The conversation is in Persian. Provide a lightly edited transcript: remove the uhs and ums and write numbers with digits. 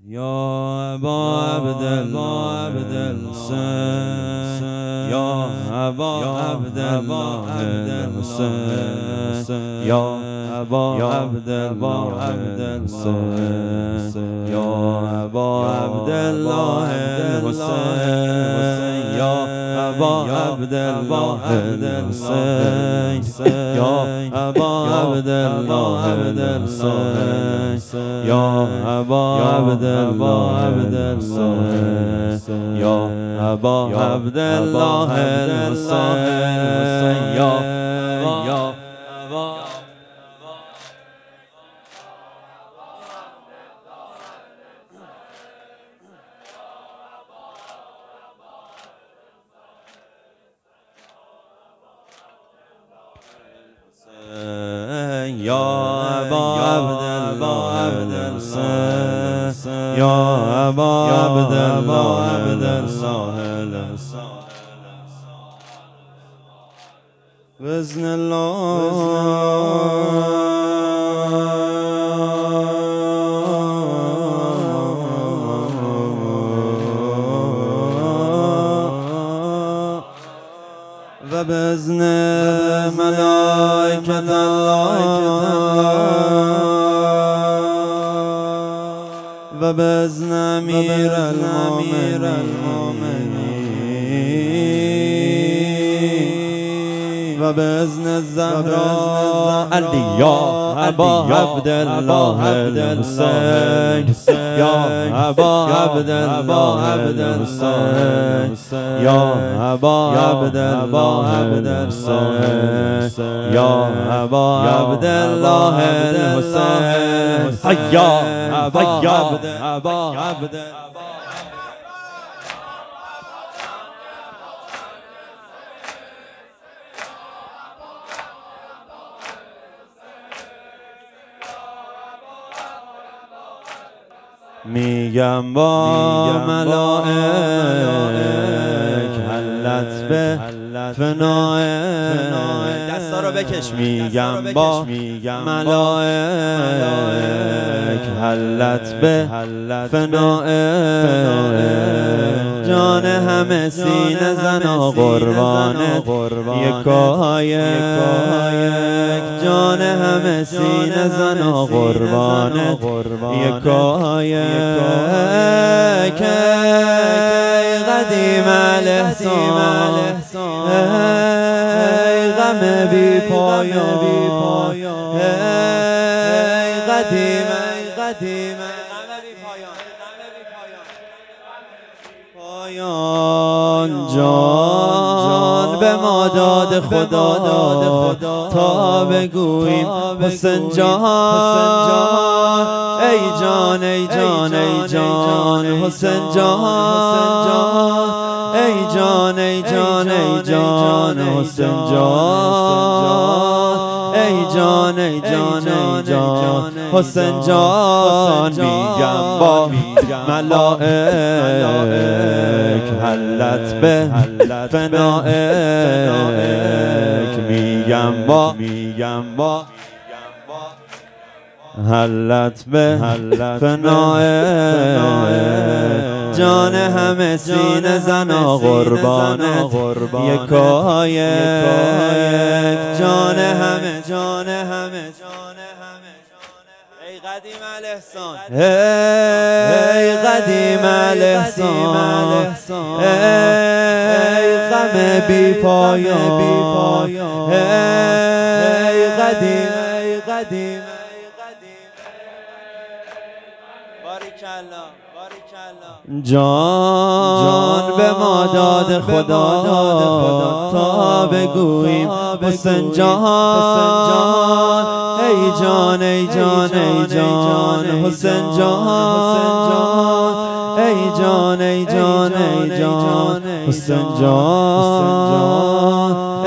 یا ابا عبدالله الحسین، یا ابا عبدالله الحسین، یا ابا عبدالله الحسین، یا ابا عبدالله الحسین، یا ابا عبدالله الحسین، یا ابا عبدالله الحسین، یا ابا عبدالله الحسین، یا ابا عبدالله الحسین، یا یا ابا عبدالله الحسین، یا ابا عبدالله الحسین، بإذن و بإذن ملائکة الله و بإذن امیر المؤمنین و بإذن الزهراء علی یا ابا عبدالله الحسین، یا ابا عبدالله الحسین، یا ابا عبدالله الحسین، یا ابا عبدالله الحسین، یا ابا میگم با ملائک حلت به فنای، دستا رو بکش، میگم با ملائک حلت به فنای، جان همه سینه زنا قربانت یکایک، جان همه سینه زنا قربانت یکایک، ای قدیم الاحسان، ای غم بی پایان، ای قدیم پایان، جان به ما داد خدا تا بگوییم حسین جان، ای جان ای جان ای جان حسین جان، ای جان ای جان ای جان حسین جان، ای جان ای جان ای جان حسین جان، میگم با ملائک حلت به فنائک، میگم با حلت به فنائک، جان همه سینه زنا قربانت یکایک، جان همه ای قدیم الاحسان، ای قدیم الاحسان، ای غم بی پایان، ای قدیم جان به ما داد خدا تا بگوییم حسین جان، ای جان ای جان ای جان حسین جان، ای جان ای جان ای جان حسین جان،